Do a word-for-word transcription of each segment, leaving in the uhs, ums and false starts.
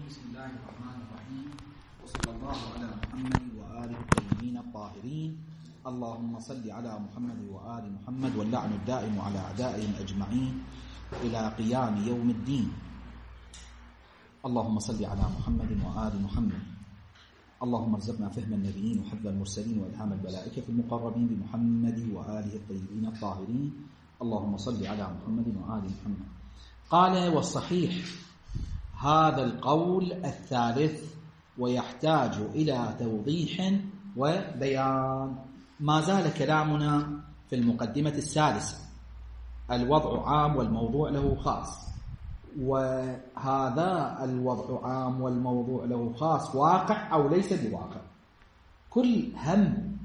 بسم الله الرحمن الرحيم، وصلى الله على محمد وآله الطيبين الطاهرين. اللهم صل على محمد وآل محمد، واللعن الدائم على أعدائهم أجمعين إلى قيام يوم الدين. اللهم صل على محمد وآل محمد. اللهم ارزقنا فهم النبيين وحفظ المرسلين وإلهام الملائكة المقربين بمحمد وآله الطيبين الطاهرين. اللهم صل على محمد وآل محمد. قال: والصحيح هذا القول الثالث، ويحتاج إلى توضيح وبيان. ما زال كلامنا في المقدمة السادسة، الوضع عام والموضوع له خاص. وهذا الوضع عام والموضوع له خاص واقع أو ليس بواقع. كل هم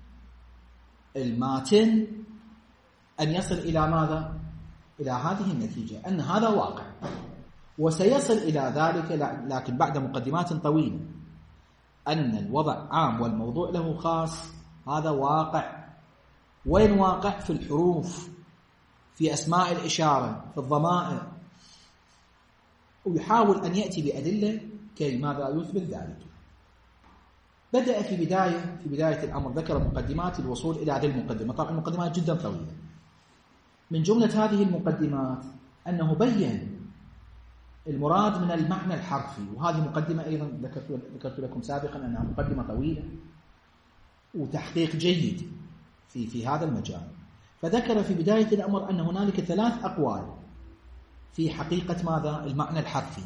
الماتن أن يصل إلى ماذا؟ إلى هذه النتيجة، أن هذا واقع، وسيصل إلى ذلك لكن بعد مقدمات طويلة، أن الوضع عام والموضوع له خاص. هذا واقع. وين واقع؟ في الحروف، في أسماء الإشارة، في الضمائر. ويحاول أن يأتي بأدلة كي ماذا يثبت ذلك. بدأ في بداية في بداية الأمر ذكر مقدمات الوصول إلى هذه المقدمة. طبعا المقدمات جدا طويلة. من جملة هذه المقدمات أنه بين المراد من المعنى الحرفي، وهذه مقدمة أيضا ذكرت ذكرت لكم سابقا أنها مقدمة طويلة وتحقيق جيد في في هذا المجال. فذكر في بداية الأمر أن هنالك ثلاث أقوال في حقيقة ماذا؟ المعنى الحرفي.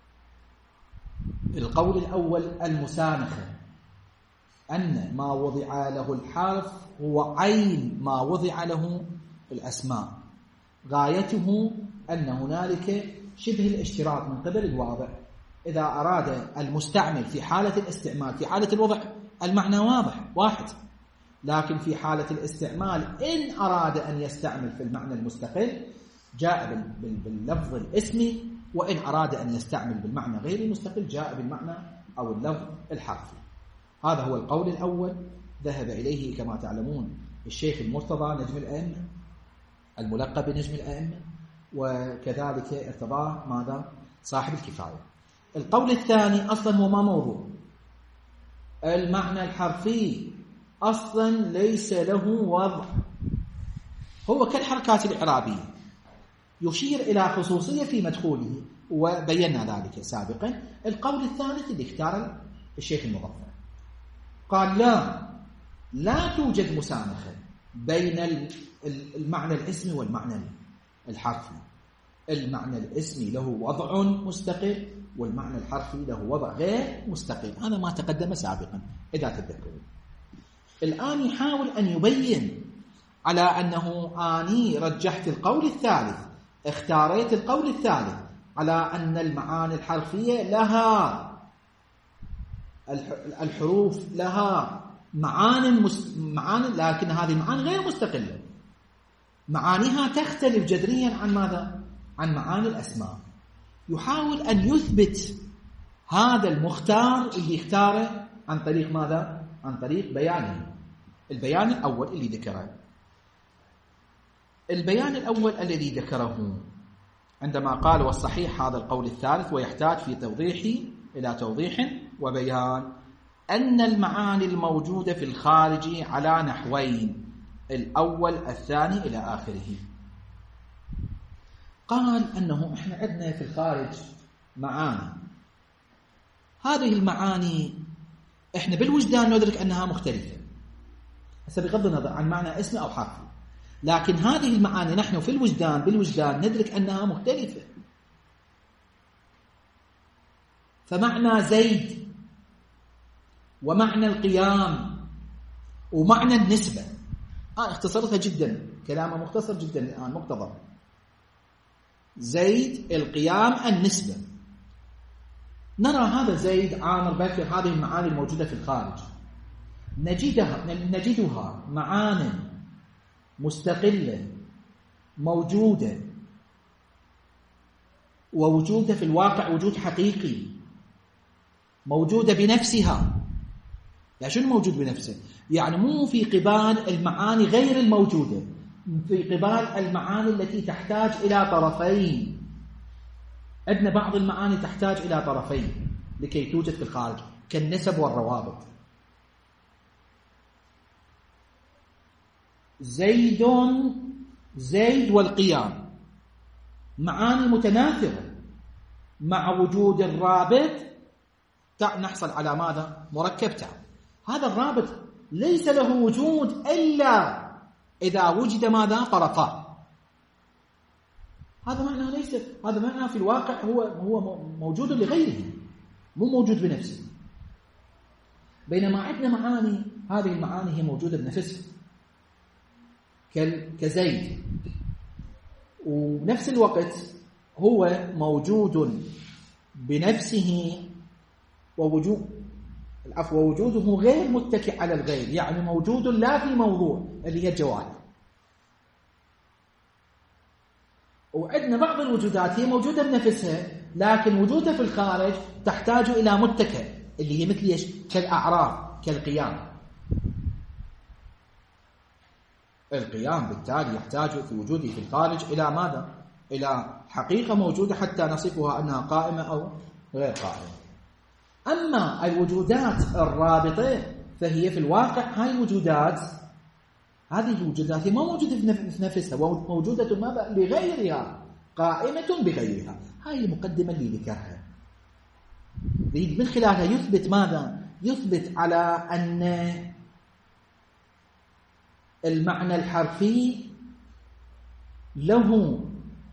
القول الأول المسانخة، أن ما وضع له الحرف هو عين ما وضع له الأسماء. غايته أن هنالك شبه الاشتراك من قبل الواضع. إذا أراد المستعمل في حالة الاستعمال، في حالة الوضع المعنى واضح واحد، لكن في حالة الاستعمال إن أراد أن يستعمل في المعنى المستقل جاء باللفظ الاسمي، وإن أراد أن يستعمل بالمعنى غير المستقل جاء بالمعنى أو اللفظ الحرفي. هذا هو القول الأول، ذهب إليه كما تعلمون الشيخ المرتضى نجم الأئمة، الملقب بنجم الأئمة، وكذلك ارتضاه ماذا؟ صاحب الكفاية. القول الثاني أصلا هو ما موضوع. المعنى الحرفي أصلا ليس له وضع، هو كالحركات الإعرابية، يشير إلى خصوصية في مدخوله، وبينا ذلك سابقا. القول الثالث اللي اختار الشيخ المظفر قال: لا لا توجد مسانخة بين المعنى الاسمي والمعنى الحرفي. المعنى الاسمي له وضع مستقل، والمعنى الحرفي له وضع غير مستقل. هذا ما تقدم سابقا إذا تذكرون. الآن يحاول أن يبين على أنه أني رجحت القول الثالث، اختاريت القول الثالث على أن المعاني الحرفية لها الحروف لها معاني مس... معاني لكن هذه المعاني غير مستقلة. معانيها تختلف جذريا عن ماذا؟ عن معاني الأسماء. يحاول أن يثبت هذا المختار اللي اختاره عن طريق ماذا؟ عن طريق بيانه. البيان الأول اللي ذكره البيان الأول الذي ذكره عندما قال: والصحيح هذا القول الثالث، ويحتاج في توضيح إلى توضيح وبيان، أن المعاني الموجودة في الخارج على نحوين، الأول الثاني إلى آخره. قال أنه إحنا عندنا في الخارج معاني، هذه المعاني إحنا بالوجدان ندرك أنها مختلفة، هسه بغض النظر عن معنى اسمي أو حرفي، لكن هذه المعاني نحن في الوجدان بالوجدان ندرك أنها مختلفة. فمعنى زيد ومعنى القيام ومعنى النسبة، آه اختصرتها جدا، كلامه مختصر جدا الآن مقتضب. زيد، القيام، النسبة. نرى هذا زيد، عامر، بكر، هذه المعاني الموجودة في الخارج نجدها نجدها معاني مستقلة موجودة، ووجودها في الواقع وجود حقيقي، موجودة بنفسها. يعني شنو موجود بنفسه؟ يعني مو في قبال المعاني غير الموجودة، في قبال المعاني التي تحتاج إلى طرفين. عندنا بعض المعاني تحتاج إلى طرفين، لكي توجد في الخارج كالنسب والروابط. زيد زيد والقيام معاني متناثرة، مع وجود الرابط نحصل على ماذا؟ مركب تام. هذا الرابط ليس له وجود إلا إذا وجد ماذا؟ طرفان. هذا معنى ليس هذا معنى في الواقع هو هو موجود لغيره، مو موجود بنفسه. بينما عندنا معاني، هذه المعاني هي موجودة بنفسها كزيد، ونفس الوقت هو موجود بنفسه ووجود العفو ووجوده غير متكئ على الغير، يعني موجود لا في موضوع اللي هي الجوهر. وعندنا بعض الوجودات هي موجودة بنفسها لكن وجودها في الخارج تحتاج إلى متكئ اللي هي مثل ايش؟ كالأعراض، كالقيام. القيام بالتالي يحتاج في وجوده في الخارج إلى ماذا؟ إلى حقيقة موجودة حتى نصفها أنها قائمة أو غير قائمة. أما الوجودات الرابطة فهي في الواقع هاي الوجودات هذه الوجودات هي ما موجودة في نفسها، موجودة ماذا؟ لغيرها، قائمة بغيرها. هاي المقدمة اللي ذكرها من خلالها يثبت ماذا؟ يثبت على أن المعنى الحرفي له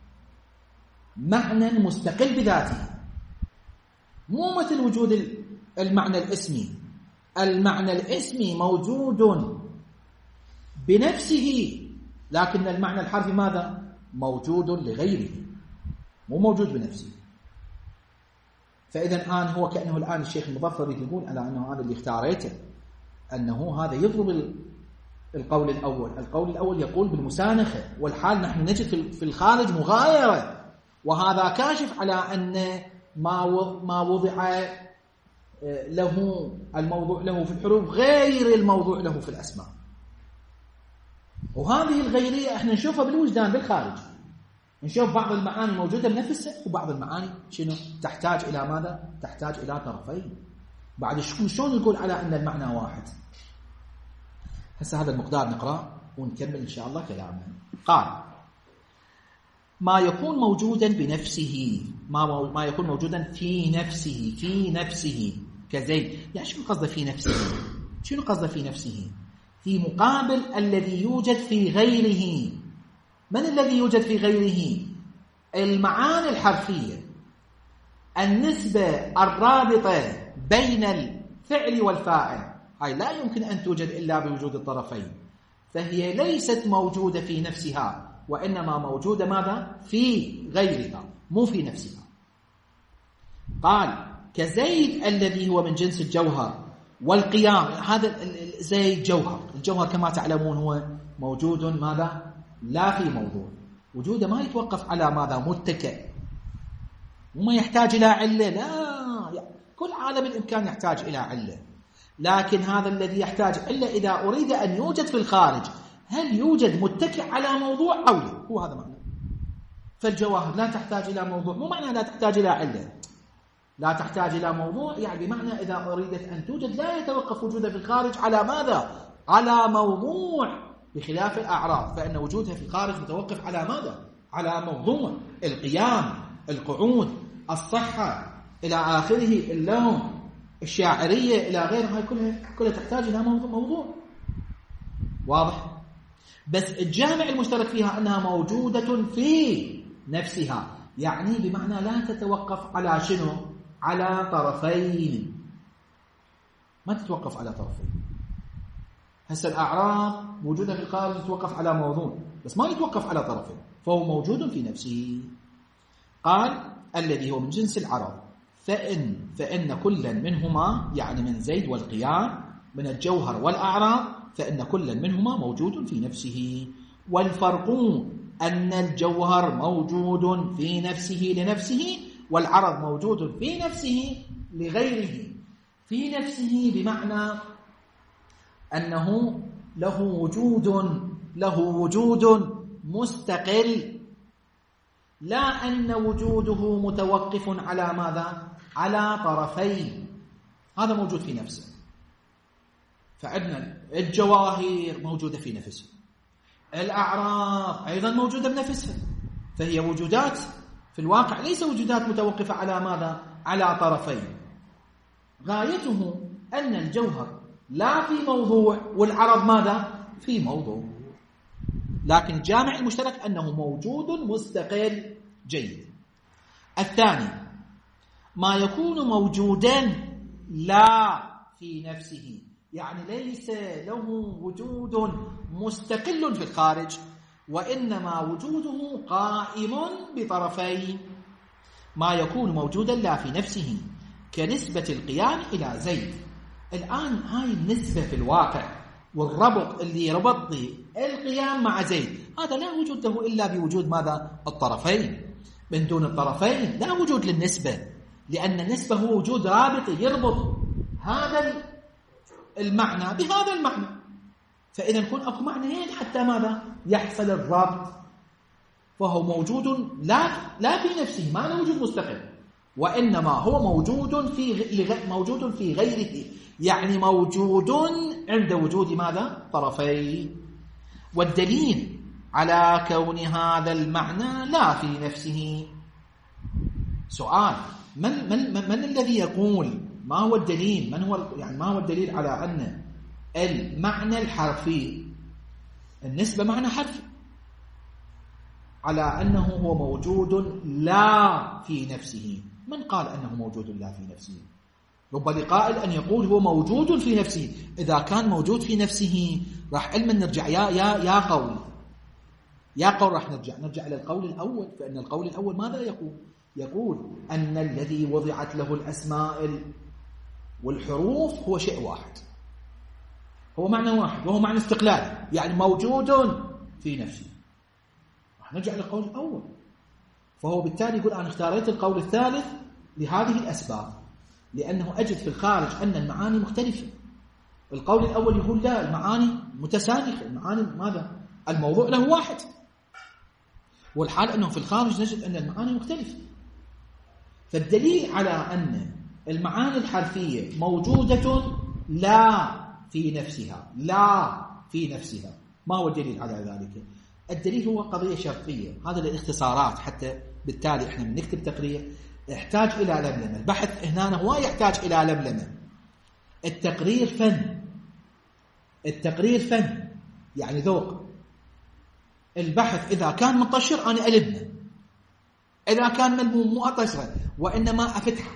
معنى مستقل بذاته، مو مثل وجود المعنى الاسمي. المعنى الاسمي موجود بنفسه لكن المعنى الحرفي ماذا؟ موجود لغيره، مو موجود بنفسه. فإذا الآن هو كأنه الآن الشيخ المظفر يقول على أنه هذا اللي اختاريته أنه هذا يضرب القول الأول. القول الأول يقول بالمسانخة، والحال نحن نجد في الخارج مغايرة، وهذا كاشف على أن ما ما وضع له الموضوع له في الحروف غير الموضوع له في الأسماء. وهذه الغيرية احنا نشوفها بالوجدان بالخارج، نشوف بعض المعاني موجودة بنفسها وبعض المعاني شنو؟ تحتاج إلى ماذا؟ تحتاج إلى طرفين. بعد شلون نقول على أن المعنى واحد؟ هسه هذا المقدار نقرأ ونكمل إن شاء الله كلامنا. قال ما يكون موجودا بنفسه، ما ما يكون موجودا في نفسه، في نفسه كزيد. يعني شنو قصده في نفسه؟ شنو قصده في نفسه؟ في مقابل الذي يوجد في غيره. من الذي يوجد في غيره؟ المعاني الحرفية، النسبة الرابطة بين الفعل والفاعل، هاي لا يمكن أن توجد إلا بوجود الطرفين، فهي ليست موجودة في نفسها وإنما موجودة ماذا؟ في غيرها، مو في نفسها. قال كزيد الذي هو من جنس الجوهر والقيام. هذا زيد جوهر، الجوهر كما تعلمون هو موجود ماذا؟ لا في موضوع، وجوده ما يتوقف على ماذا؟ متكئ، وما يحتاج إلى علة. لا، كل عالم الإمكان يحتاج إلى علة، لكن هذا الذي يحتاج علة إذا أريد أن يوجد في الخارج هل يوجد متكئ على موضوع أو لا؟ هو هذا معنى. فالجواهر لا تحتاج إلى موضوع، مو معنى لا تحتاج إلى علة، لا تحتاج إلى موضوع يعني بمعنى إذا أريدت أن توجد لا يتوقف وجودها في الخارج على ماذا؟ على موضوع، بخلاف الأعراض فإن وجودها في الخارج متوقف على ماذا؟ على موضوع، القيام، القعود، الصحة إلى آخره، اللون، الشاعرية إلى غيرها، كلها كلها تحتاج إلى موضوع. واضح؟ بس الجامع المشترك فيها أنها موجودة في نفسها، يعني بمعنى لا تتوقف على شنو؟ على طرفين، ما تتوقف على طرفين. هسه الأعراض موجودة في الخارج تتوقف على موضوع بس ما يتوقف على طرفين، فهو موجود في نفسه. قال الذي هو من جنس العرض، فإن فإن كلا منهما، يعني من زيد والقيام، من الجوهر والأعراض، فإن كلا منهما موجود في نفسه. والفرق أن الجوهر موجود في نفسه لنفسه، والعرض موجود في نفسه لغيره. في نفسه بمعنى أنه له وجود له وجود مستقل، لا أن وجوده متوقف على ماذا؟ على طرفين، هذا موجود في نفسه. فعندنا الجواهر موجودة في نفسها، الأعراض أيضا موجودة بنفسها، فهي وجودات في الواقع ليس وجودات متوقفة على ماذا؟ على طرفين. غايته أن الجوهر لا في موضوع والعرض ماذا؟ في موضوع، لكن الجامع المشترك أنه موجود مستقل. جيد. الثاني ما يكون موجودا لا في نفسه، يعني ليس له وجود مستقل في الخارج، وإنما وجوده قائم بطرفين. ما يكون موجودا لا في نفسه كنسبة القيام إلى زيد. الآن هاي النسبة في الواقع والربط اللي ربط القيام مع زيد، هذا لا وجود له إلا بوجود ماذا؟ الطرفين. من دون الطرفين لا وجود للنسبة، لأن النسبة هو وجود رابط يربط هذا المعنى بهذا المعنى. فإذا يكون أكو معنيين حتى ماذا؟ يحصل الربط. فهو موجود لا لا في نفسه، ما له وجود مستقل، وإنما هو موجود في موجود في غيره، يعني موجود عند وجود ماذا؟ طرفين. والدليل على كون هذا المعنى لا في نفسه. سؤال: من من من الذي يقول ما هو الدليل؟ من هو يعني ما هو الدليل على أن المعنى الحرفي، النسبة معنى حرفي، على أنه هو موجود لا في نفسه؟ من قال أنه موجود لا في نفسه؟ رب لقائل أن يقول هو موجود في نفسه. إذا كان موجود في نفسه راح علما نرجع يا يا يا قول يا قول راح نرجع نرجع إلى القول الأول. فإن القول الأول ماذا يقول؟ يقول أن الذي وضعت له الأسماء والحروف هو شيء واحد، هو معنى واحد، وهو معنى استقلال، يعني موجود في نفسه. راح نرجع إلى القول الأول. فهو بالتالي يقول أنا اختاريت القول الثالث لهذه الأسباب، لأنه أجد في الخارج أن المعاني مختلفة. القول الأول يقول لا، المعاني متسانخة، المعاني ماذا؟ الموضوع له واحد، والحال أنه في الخارج نجد أن المعاني مختلفة. فالدليل على أن المعاني الحرفية موجودة لا في نفسها، لا في نفسها، ما هو الدليل على ذلك؟ الدليل هو قضية شرطية، هذا الاختصارات، حتى بالتالي احنا بنكتب تقرير يحتاج إلى لملمة. البحث هنا هو يحتاج إلى لملمة. التقرير فن، التقرير فن يعني ذوق. البحث إذا كان مطشر أنا ألبنه، إذا كان ملموم مو أطشره، وإنما أفتحه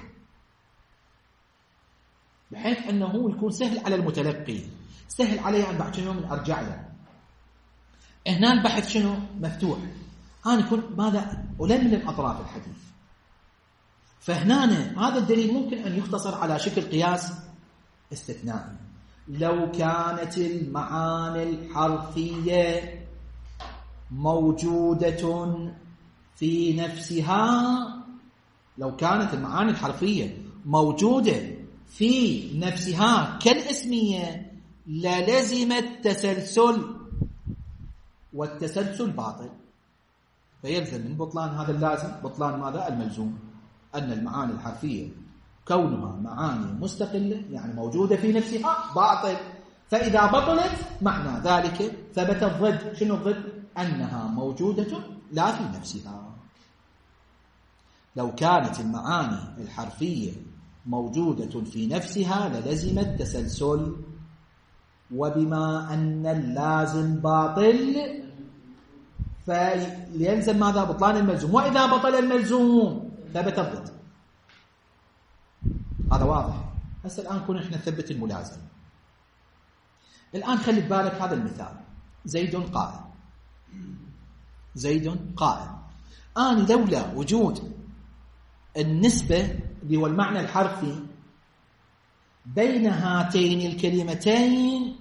بحيث أنه يكون سهل على المتلقي، سهل عليه أن بعد يوم أرجع له. هنا البحث شنو؟ مفتوح، أنا يكون ماذا؟ ألملم أطراف الحديث. فهنا هذا الدليل ممكن أن يختصر على شكل قياس استثنائي. لو كانت المعاني الحرفية موجودة في نفسها، لو كانت المعاني الحرفية موجودة في نفسها كالاسمية للزم التسلسل، والتسلسل باطل. فيلزم من بطلان هذا اللازم بطلان ماذا؟ الملزوم. أن المعاني الحرفية كونها معاني مستقلة يعني موجودة في نفسها باطل. فإذا بطلت معنى ذلك ثبت الضد. شنو الضد؟ أنها موجودة لا في نفسها. لو كانت المعاني الحرفية موجودة في نفسها للزم التسلسل، وبما أن اللازم باطل فليلزم ماذا؟ بطلان الملزوم. وإذا بطل الملزوم ثبت الضد. هذا واضح. هسه الآن كنا احنا نثبت الملازم. الآن خلي ببالك هذا المثال: زيد قائم، زيد قائم. أنا لولا وجود النسبة اللي هو المعنى الحرفي بين هاتين الكلمتين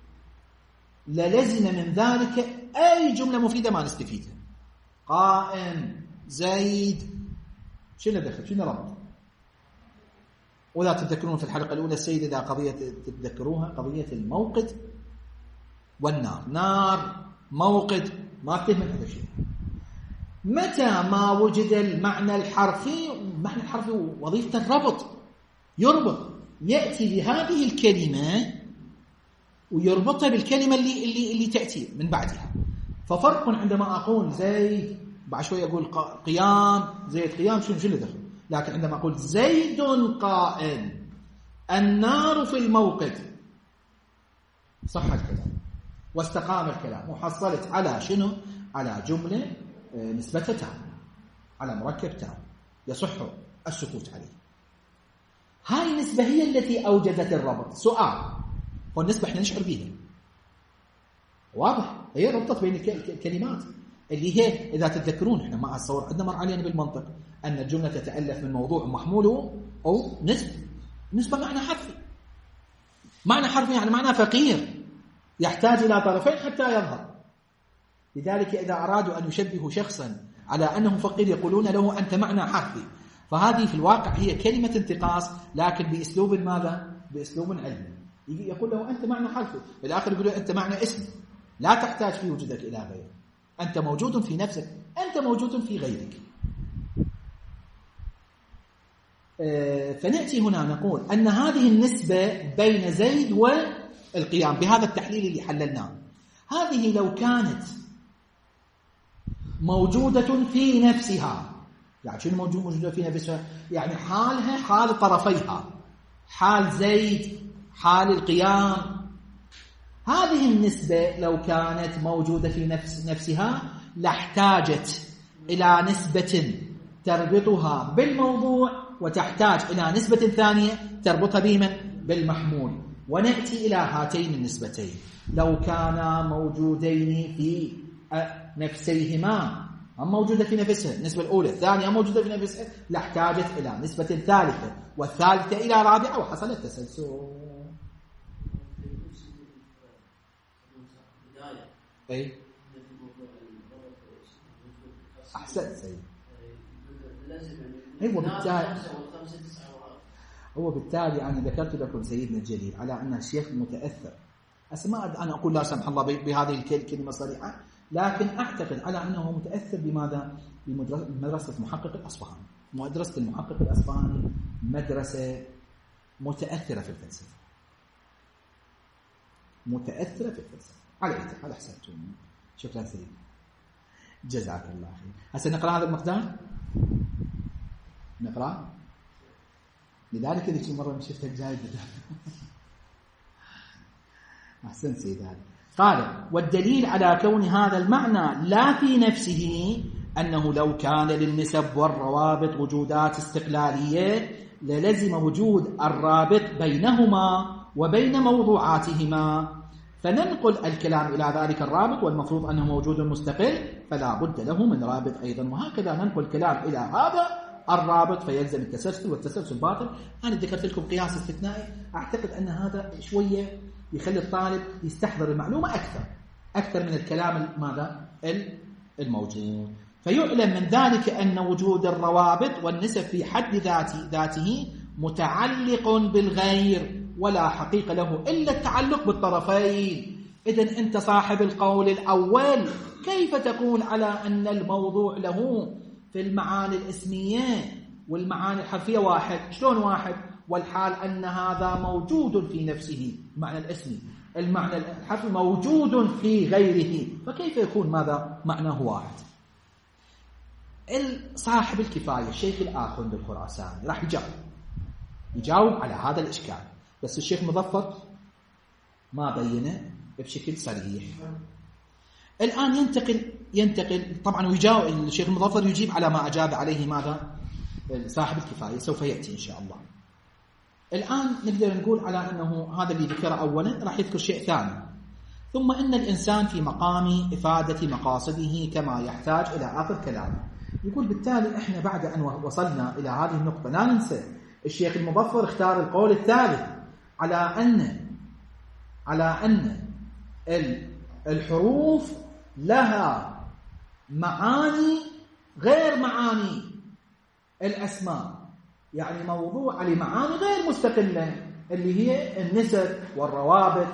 للزم من ذلك أي جملة مفيدة ما نستفيدها. قائم، زيد، شنو دخل؟ شنو ربط؟ ولا تتذكرون في الحلقة الأولى السيدة إذا قضية تتذكروها قضية الموقد والنار. نار، موقد، ما تهم هذا الشيء. متى ما وجد المعنى الحرفي، المعنى الحرفي وظيفة الربط، يربط، يأتي بهذه الكلمة ويربطها بالكلمة اللي, اللي, اللي تأتي من بعدها. ففرق عندما أقول زيد بعد شوي أقول قيام، زيد قيام، شنو شنو دخل، لكن عندما أقول زيد قائم، النار في الموقد، صح الكلام واستقام الكلام، وحصلت على شنو؟ على جملة نسبتها تام، على مركب تام يصح السكوت عليه. هاي النسبة هي التي أوجدت الربط. سؤال، والنسبة احنا نشعر بها واضح، هي ربطت بين الكلمات اللي هي إذا تتذكرون احنا ما أتصور عندنا مر علينا بالمنطق أن الجملة تتألف من موضوع محموله أو نسبة. نسبة معنى حرفي، معنى حرفي يعني معنى فقير يحتاج إلى طرفين حتى يظهر. لذلك إذا أرادوا أن يشبهوا شخصا على أنه فقير يقولون له أنت معنى حرفي، فهذه في الواقع هي كلمة انتقاص لكن بأسلوب ماذا؟ بأسلوب علمي. يقول له أنت معنى حرفي، بالآخر يقول له أنت معنى اسم، لا تحتاج في وجودك إلى غيره، أنت موجود في نفسك، أنت موجود في غيرك. فنأتي هنا نقول أن هذه النسبة بين زيد والقيام بهذا التحليل اللي حللناه، هذه لو كانت موجودة في نفسها، يعني شنو موجود موجودة في نفسها؟ يعني حالها حال طرفيها، حال زيد حال القيام. هذه النسبة لو كانت موجودة في نفس نفسها لاحتاجت إلى نسبة تربطها بالموضوع، وتحتاج إلى نسبة ثانية تربطها بمن؟ بالمحمول. ونأتي إلى هاتين النسبتين لو كانا موجودين في نفسيهما، هم موجودة في نفسها النسبة الأولى، الثانية موجودة في نفسها، لاحتاجت إلى نسبة ثالثة، والثالثة إلى رابعة، وحصل التسلسل. أي أحسن سيد. هو بالتالي هو بالتالي أنا ذكرت لكم سيدنا الجليل على أن الشيخ متأثر. أسماء أنا أقول لا سمح الله بهذه الكلمة صريحة، لكن أعتقد على أنه متأثر بماذا؟ بمدرسة المحقق الأصفهاني. مدرسة المحقق الأصفهاني مدرسة متأثرة في الفلسفة، متأثرة في الفلسفة على إيه؟ على حسابتم. شكرا سيدي، جزاك الله خير. هسه نقرأ هذا المقدار، نقرأ. لذلك ذيك مرة شفتك جاي أحسن سيدي. هذا قال: والدليل على كون هذا المعنى لا في نفسه أنه لو كان للنسب والروابط وجودات استقلالية للزم وجود الرابط بينهما وبين موضوعاتهما، فننقل الكلام إلى ذلك الرابط والمفروض أنه موجود مستقل فلا بد له من رابط أيضا، وهكذا ننقل الكلام إلى هذا الرابط فيلزم التسلسل، والتسلسل باطل. أنا ذكرت لكم قياس استثنائي، أعتقد أن هذا شوية يخلي الطالب يستحضر المعلومة أكثر أكثر من الكلام ماذا الموجود. فيعلم من ذلك أن وجود الروابط والنسب في حد ذاته متعلق بالغير ولا حقيقة له إلا التعلق بالطرفين. إذن أنت صاحب القول الأول كيف تقول على أن الموضوع له في المعاني الاسمية والمعاني الحرفية واحد؟ شلون واحد والحال أن هذا موجود في نفسه المعنى الاسمي، المعنى الحرفي موجود في غيره، فكيف يكون ماذا معناه واحد؟ صاحب الكفاية الشيخ الآخوند الخراساني راح يجاوب يجاوب على هذا الإشكال، بس الشيخ مظفر ما بينه بشكل صريح. الآن ينتقل ينتقل طبعا ويجاوب الشيخ مظفر يجيب على ما أجاب عليه ماذا صاحب الكفاية، سوف يأتي إن شاء الله. الآن نقدر نقول على أنه هذا اللي ذكره أولا راح يذكر شيء ثاني، ثم إن الإنسان في مقام إفادة مقاصده كما يحتاج إلى آخر كلامه. يقول بالتالي إحنا بعد أن وصلنا إلى هذه النقطة لا ننسى الشيخ المظفر اختار القول الثالث على أن على أن الحروف لها معاني غير معاني الأسماء، يعني موضوع لمعاني غير مستقلة اللي هي النسب والروابط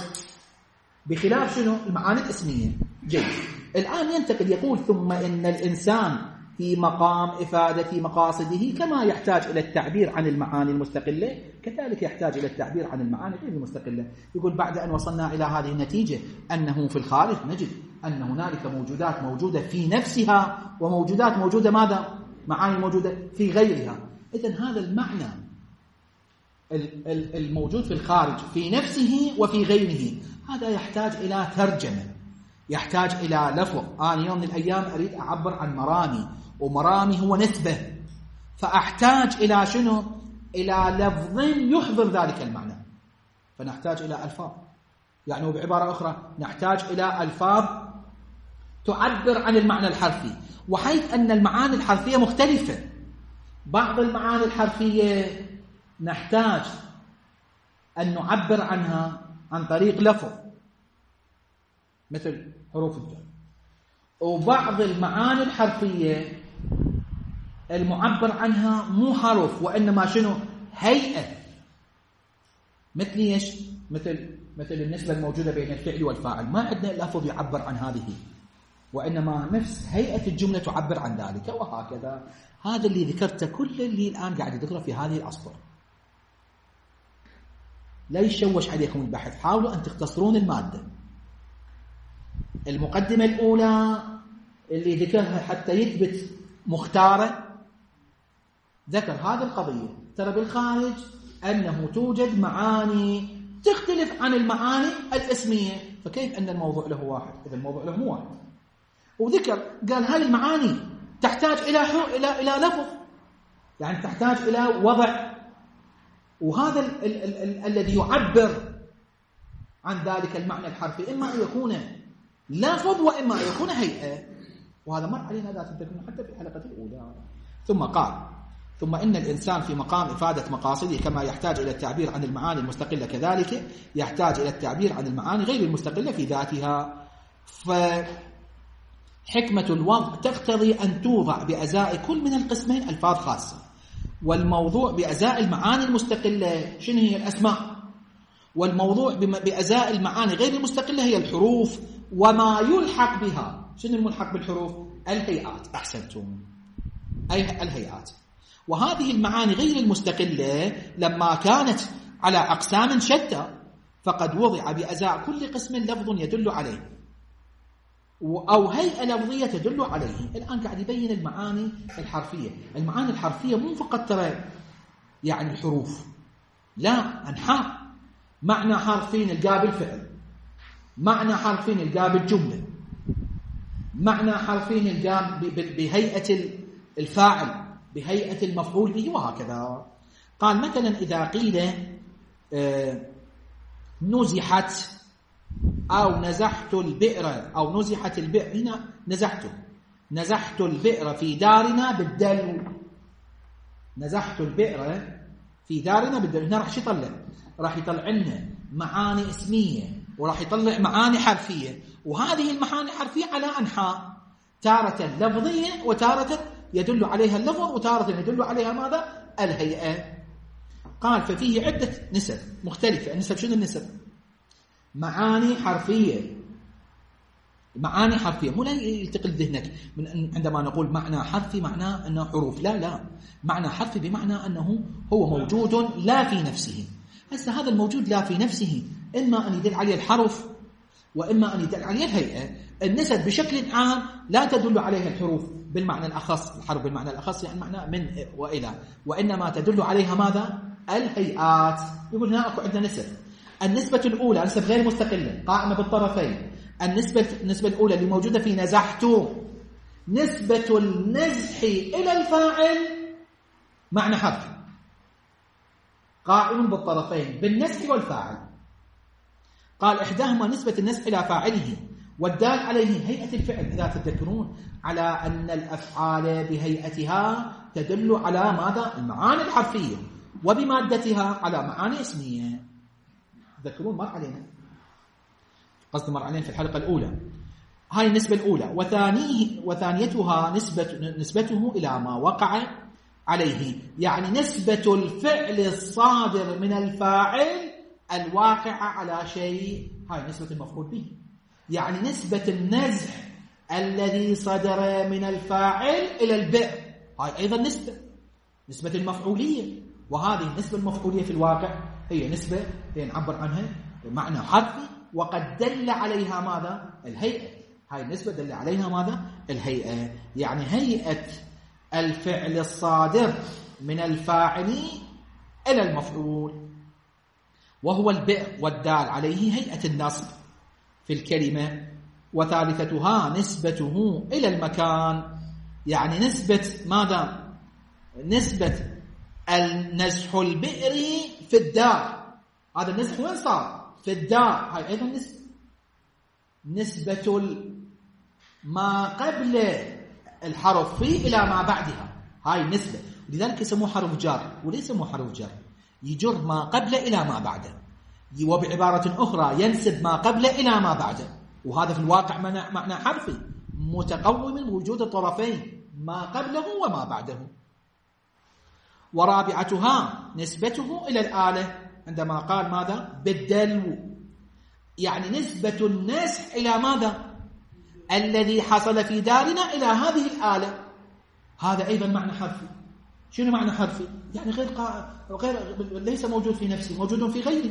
بخلاف شنو المعاني الاسمية. جيد. الآن ينتقل يقول: ثم إن الإنسان في مقام إفادة مقاصده، كما يحتاج إلى التعبير عن المعاني المستقلة كذلك يحتاج إلى التعبير عن المعاني غير المستقلة. يقول بعد أن وصلنا إلى هذه النتيجة أنه في الخارج نجد أن هنالك موجودات موجودة في نفسها وموجودات موجودة ماذا؟ معاني موجودة في غيرها. إذن هذا المعنى الموجود في الخارج في نفسه وفي غيره هذا يحتاج إلى ترجمة، يحتاج إلى لفظ. أنا يوم من الأيام أريد أعبر عن مرامي، ومرامي هو نسبة، فأحتاج إلى شنو؟ إلى لفظ يحضر ذلك المعنى، فنحتاج إلى ألفاظ. يعني وبعبارة أخرى نحتاج إلى ألفاظ تعبر عن المعنى الحرفي، وحيث أن المعاني الحرفية مختلفة. بعض المعاني الحرفية نحتاج أن نعبر عنها عن طريق لفظ مثل حروف الجر، وبعض المعاني الحرفية المعبر عنها مو حرف وإنما شنو؟ هيئة. مثل ايش؟ مثل مثل النسبة الموجودة بين الفعل والفاعل، ما عندنا لفظ يعبر عن هذه، وإنما نفس هيئة الجملة تعبر عن ذلك، وهكذا. هذا اللي ذكرته كل اللي الآن قاعد يذكره في هذه الأسطر. لا يشوش عليكم البحث، حاولوا أن تختصرون المادة. المقدمة الأولى اللي ذكرها حتى يثبت مختارة، ذكر هذه القضية، ترى بالخارج أنه توجد معاني تختلف عن المعاني الاسمية، فكيف أن الموضوع له واحد؟ إذا الموضوع له مو واحد. وذكر قال هذه المعاني تحتاج إلى إلى إلى لفظ، يعني تحتاج إلى وضع، وهذا ال ال ال ال الذي يعبر عن ذلك المعنى الحرفي إما أن يكون لفظ وإما أن يكون هيئة، وهذا مر علينا ذات التكوين حتى في الحلقة الأولى. ثم قال ثم إن الإنسان في مقام إفادة مقاصده كما يحتاج إلى التعبير عن المعاني المستقلة كذلك يحتاج إلى التعبير عن المعاني غير المستقلة في ذاتها. فحكمة الوضع تقتضي أن توضع بأزاء كل من القسمين ألفاظ خاصة، والموضوع بأزاء المعاني المستقلة شنو هي؟ الأسماء، والموضوع بأزاء المعاني غير المستقلة هي الحروف وما يلحق بها. شنو الملحق بالحروف؟ الهيئات. أحسنتم، أي الهيئات. وهذه المعاني غير المستقلة لما كانت على أقسام شتى فقد وضع بأزاء كل قسم لفظ يدل عليه أو هيئة لفظية تدل عليه. الآن قاعد يبين المعاني الحرفية. المعاني الحرفية مو فقط ترى يعني الحروف، لا، أنحاء. معنى حرفين القى بالفعل، معنى حرفين القى بالجملة، معنى حرفين القى بهيئة الفاعل، بهيئة المفعول به، وهكذا. قال مثلا إذا قيل نزحت أو نزحت البئر أو نزحت البئر، هنا نزحت نزحت البئر في دارنا بالدلو، نزحت البئر في دارنا بالدلو. هنا راح يطلع راح يطلع لنا معاني اسمية وراح يطلع معاني حرفية، وهذه المعاني الحرفية على أنحاء، تارة لفظية وتارة يدل عليها اللفظ وتارة يدل عليها ماذا؟ الهيئة. قال ففيه عدة نسب مختلفة. النسب شنو النسب؟ معاني حرفية، معاني حرفية، مو لا يلتقل ذهنك من عندما نقول معنى حرفي معناه أنه حروف، لا لا، معنى حرفي بمعنى أنه هو موجود لا في نفسه. هسه هذا الموجود لا في نفسه إما أن يدل عليه الحرف وإما أن يدل عليه الهيئة. النسب بشكل عام لا تدل عليها الحروف بالمعنى الأخص، الحرف بالمعنى الأخص يعني معنى من وإلى، وإنما تدل عليها ماذا؟ الهيئات. يقول هنا أكو عندنا نسب. النسبة الأولى نسبة غير مستقلة قائمة بالطرفين. النسبة النسبة الأولى اللي موجودة في نزحت، نسبة النزح إلى الفاعل معنى حرف قائم بالطرفين بالنزح والفاعل. قال إحداهما نسبة النزح إلى فاعله والدال عليه هيئة الفعل. إذا تذكرون على أن الأفعال بهيئتها تدل على ماذا؟ المعاني الحرفية، وبمادتها على معاني اسمية. تذكرون مر علينا، قصد مر علينا في الحلقة الأولى. هاي النسبة الأولى. وثانيه وثانيتها نسبة نسبته إلى ما وقع عليه، يعني نسبة الفعل الصادر من الفاعل الواقع على شيء، هاي نسبة المفعول به. يعني نسبة النزح الذي صدر من الفاعل إلى البئر، هاي أيضا نسبة، نسبة المفعولية، وهذه النسبة المفعولية في الواقع هي نسبة هي نعبر عنها معنى حرفي، وقد دل عليها ماذا؟ الهيئة. هاي النسبة دل عليها ماذا؟ الهيئة، يعني هيئة الفعل الصادر من الفاعل إلى المفعول، وهو البئر، والدال عليه هيئة النصب في الكلمة. وثالثتها نسبته إلى المكان، يعني نسبة ماذا؟ نسبة النزح البئر في الدار، هذا النزح وين صار؟ في الدار، هاي أيضا نسبة. نسبة ما قبل الحرف في إلى ما بعدها، هاي النسبة، لذلك يسموه حرف جر. وليس يسموه حرف جر، يجر ما قبل إلى ما بعده، وبعبارة أخرى ينسب ما قبل إلى ما بعده، وهذا في الواقع معنى حرفي متقوم من وجود الطرفين ما قبله وما بعده. ورابعتها نسبته إلى الآلة، عندما قال ماذا؟ بالدلو، يعني نسبة النسح إلى ماذا؟ الذي حصل في دارنا إلى هذه الآلة، هذا أيضا معنى حرفي. شنو معنى حرفي؟ يعني غير قا... غير ليس موجود في نفسه، موجود في غيره.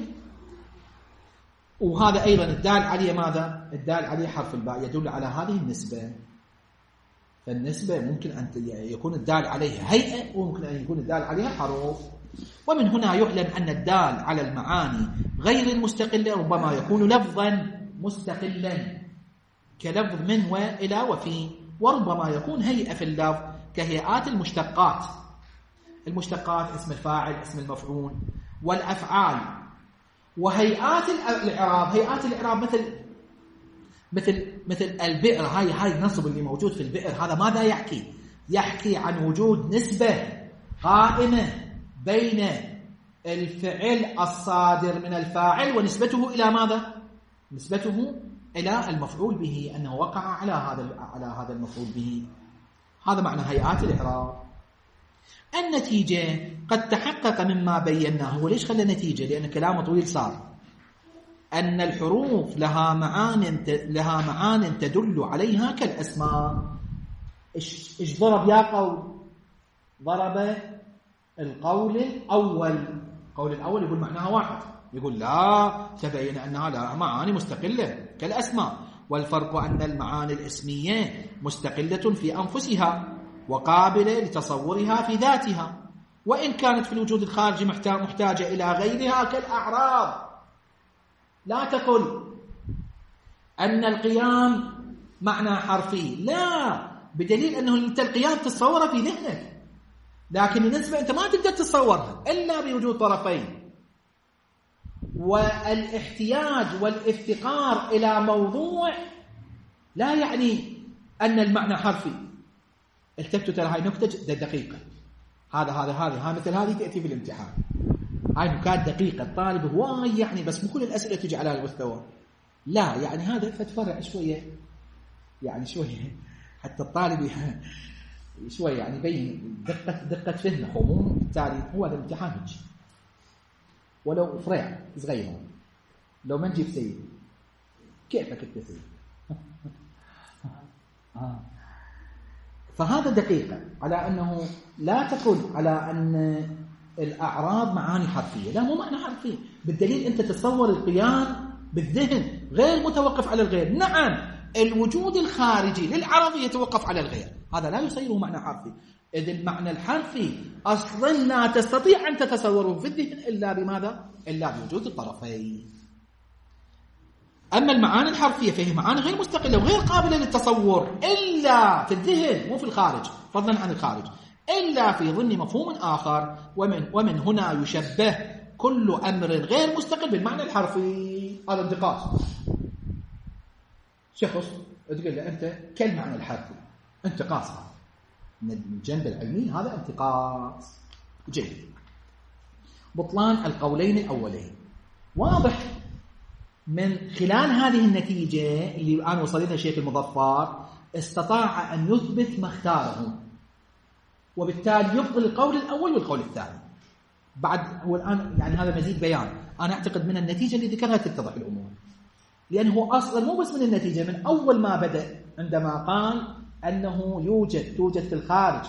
وهذا أيضا الدال عليه ماذا؟ الدال عليه حرف الباء، يدل على هذه النسبة. فالنسبة ممكن أن يكون الدال عليها هيئة، وممكن أن يكون الدال عليها حروف. ومن هنا يعلم أن الدال على المعاني غير المستقلة ربما يكون لفظا مستقلا كلفظ من وإلى وفي، وربما يكون هيئة في اللفظ كهيئات المشتقات. المشتقات اسم الفاعل، اسم المفعول، والأفعال. وهيئات الإعراب، هيئات الإعراب مثل مثل مثل البئر، هاي هاي النصب اللي موجود في البئر، هذا ماذا يحكي؟ يحكي عن وجود نسبة قائمة بين الفعل الصادر من الفاعل ونسبته إلى ماذا؟ نسبته إلى المفعول به، أنه وقع على هذا على هذا المفعول به. هذا معنى هيئات الإعراب. النتيجة قد تحقق مما بيناه. وليش خلى نتيجة؟ لأن كلامه طويل صار. أن الحروف لها معان لها معان تدل عليها كالأسماء. إيش إيش ضرب يا قول؟ ضرب القول الأول. القول الأول يقول معناها واحد، يقول لا، تبين أنها لها معاني مستقلة كالأسماء، والفرق أن المعاني الاسمية مستقلة في أنفسها وقابلة لتصورها في ذاتها، وإن كانت في الوجود الخارجي محتاجة إلى غيرها كالأعراض. لا تقل أن القيام معنى حرفي، لا، بدليل أنه أنت القيام تتصوره في ذهنك، لكن النسبة أنت ما تقدر تتصورها إلا بوجود طرفين. والاحتياج والافتقار إلى موضوع لا يعني أن المعنى حرفي. التفتوا ترى هاي نكتة دقيقة، هذا هذا هذه ها مثل هذه تأتي في الامتحان، هاي نكات دقيقة. الطالب هواي يعني بس مو كل الأسئلة تجي على المستوى، لا، يعني هذا فتفرع شوية، يعني شوية حتى الطالب شوية يعني يبين دقة دقة فهمه، ومو بالتالي هو هذا الامتحان يجي ولو فرع صغير، لو ما نجيب سيد كيفك انت سيد. فهذا دقيقة على أنه لا تقول على أن الأعراض معاني حرفية، لا، مو معنى حرفي، بالدليل أنت تتصور القيام بالذهن غير متوقف على الغير. نعم، الوجود الخارجي للعرض يتوقف على الغير، هذا لا يصيره معنى حرفي. إذ المعنى الحرفي أصلا لا تستطيع أن تتصوره في الذهن إلا بماذا؟ إلا بوجود الطرفين. أما المعاني الحرفية فهي معاني غير مستقلة وغير قابلة للتصور إلا في الذهن، مو في الخارج، فضلا عن الخارج، إلا في ضمن مفهوم آخر. ومن, ومن هنا يشبه كل أمر غير مستقل بالمعنى الحرفي. هذا انتقاص. شخص تقول له أنت كالمعنى الحرفي، انتقاص من الجنب العلمي، هذا انتقاص. جيد. بطلان القولين الأولين واضح من خلال هذه النتيجة اللي الآن وصلتها الشيخ المظفر، استطاع أن يثبت ما اختاره، وبالتالي يفضل القول الأول والقول الثاني. بعد هو الآن يعني هذا مزيد بيان. أنا أعتقد من النتيجة اللي ذكرها تتضح الأمور، لأنه أصلا مو بس من النتيجة، من أول ما بدأ عندما قال أنه يوجد توجد في الخارج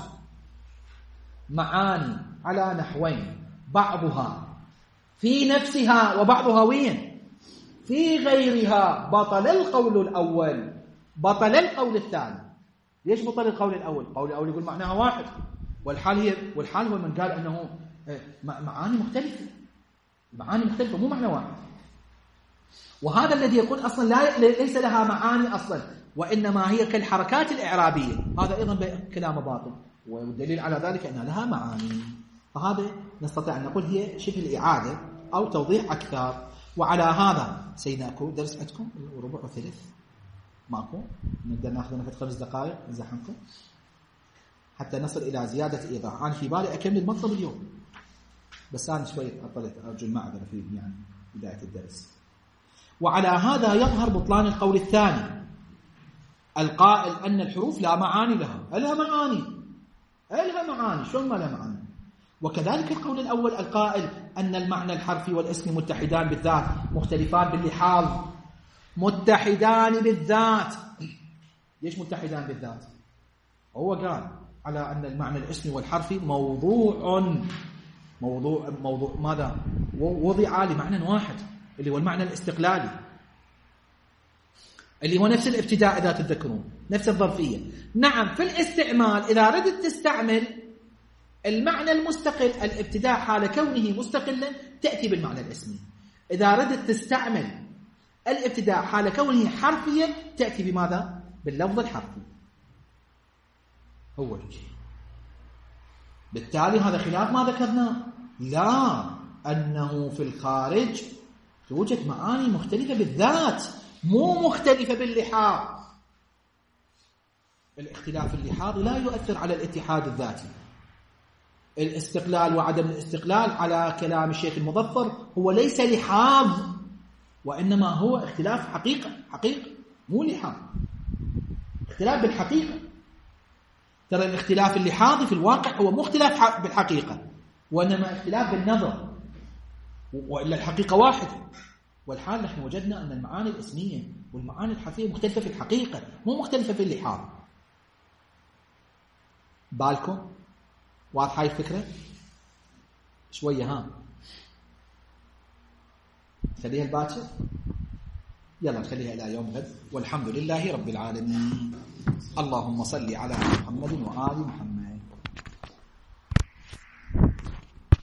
معاني على نحوين، بعضها في نفسها وبعضها وين؟ في غيرها، بطل القول الأول، بطل القول الثاني. ليش بطل القول الأول؟ القول الأول يقول معناها واحد، والحال هي والحال هو من قال أنه معاني مختلفة، معاني مختلفة مو معنى واحد. وهذا الذي يقول أصلا لا ليس لها معاني أصلا، وإنما هي كالحركات الإعرابية، هذا أيضا كلام باطل، والدليل على ذلك أنها لها معاني. فهذا نستطيع أن نقول هي شبه الإعادة أو توضيح أكثر. وعلى هذا سيدنا أكو درس عندكم وربع وثلث ماكو، نقدر ناخذ نفس خمس دقائق نزحمكم حتى نصل إلى زيادة إيضاح. أنا في بالي أكمل مطلب اليوم، بس أنا شوي أطلت أرجو المعذرة في يعني بداية الدرس. وعلى هذا يظهر بطلان القول الثاني القائل أن الحروف لا معاني لها. لها معاني، لها معاني، شلون ما لها معاني؟ وكذلك القول الأول القائل أن المعنى الحرفي والاسمي متحدان بالذات مختلفان باللحاظ. متحدان بالذات. ليش متحدان بالذات؟ هو قال على أن المعنى الاسمي والحرفي موضوع موضوع موضوع ماذا؟ وضع لمعنى واحد اللي هو المعنى الاستقلالي، اللي هو نفس الابتداء إذا تتذكرون، نفس الظرفية. نعم في الاستعمال إذا ردت تستعمل المعنى المستقل الابتداء حال كونه مستقلا تأتي بالمعنى الاسمي. إذا ردت تستعمل الابتداء حال كونه حرفيا تأتي بماذا؟ باللفظ الحرفي. هو الشيء. بالتالي هذا خلاف ما ذكرناه. لا، أنه في الخارج توجد معاني مختلفة بالذات مو مختلفة باللحاظ. الاختلاف اللحاظي لا يؤثر على الاتحاد الذاتي. الاستقلال وعدم الاستقلال على كلام الشيخ المظفر هو ليس لحاظ، وإنما هو اختلاف حقيقة، حقيقة مو لحاظ، اختلاف بالحقيقة. ترى الاختلاف اللحاظي في الواقع هو مختلف بالحقيقة، وإنما اختلاف بالنظر، وإلا الحقيقة واحدة. والحال نحن وجدنا أن المعاني الاسمية والمعاني الحرفية مختلفة في الحقيقة مو مختلفة في اللحاظ. بالكم واضحة هاي الفكرة؟ شوية ها خليها الباكر، يلا نخليها إلى يوم غد، والحمد لله رب العالمين. اللهم صل على محمد وآل محمد.